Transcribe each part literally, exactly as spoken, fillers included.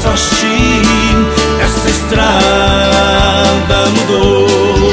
sorte, essa estrada mudou.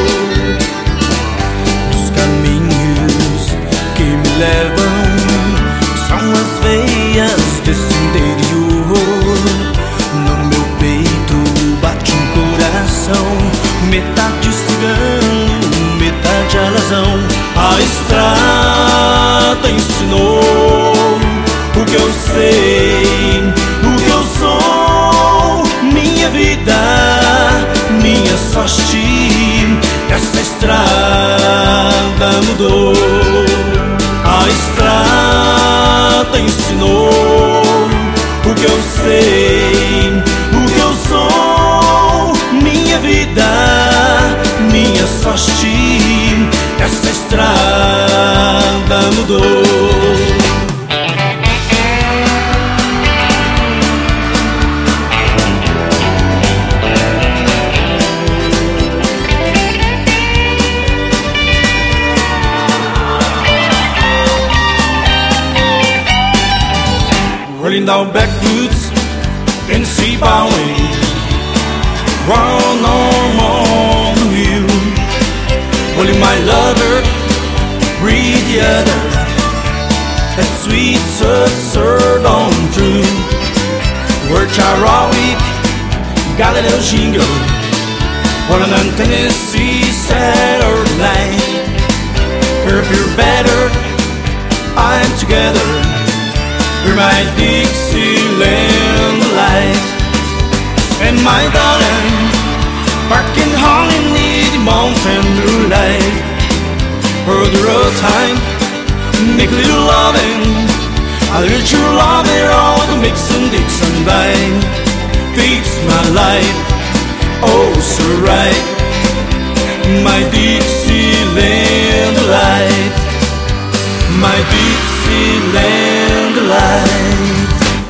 Os caminhos que me levam são as veias desse interior. No meu peito bate um coração, metade cigano, metade alazão. A estrada ensinou o que eu sei, o que eu sou, minha vida, minha sorte, essa estrada mudou. A estrada ensinou o que eu sei, o que eu sou, minha vida, minha sorte, essa estrada mudou. Rolling down back boots, can see bowing, one arm on the wheel. Holding my lover, breathe the other, that sweet absurd on through. Work aerobic, Galileo jingle, one on Tennessee Saturday night. If you're better, I'm together. You're my Dixieland light. And my darling, parking home in the mountain blue light. For the road time, make a little loving, a little true loving, all the mix and dix and dine. Fix my life, oh so right. My Dixieland light, my Dixieland light.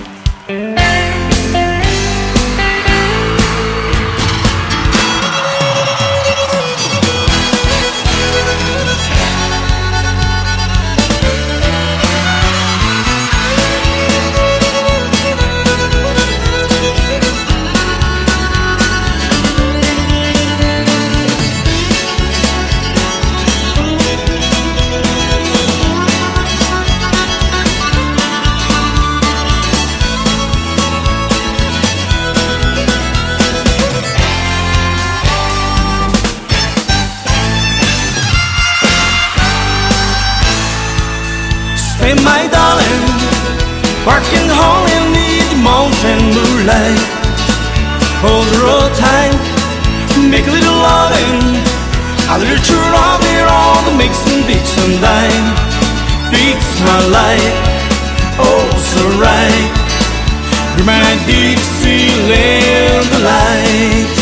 Hey my darling, parking home in the mountain moonlight. On the road time, make a little loving, a little true loving, all the mix and dix and dine. Fix my life, oh so right. You're my Dixieland light.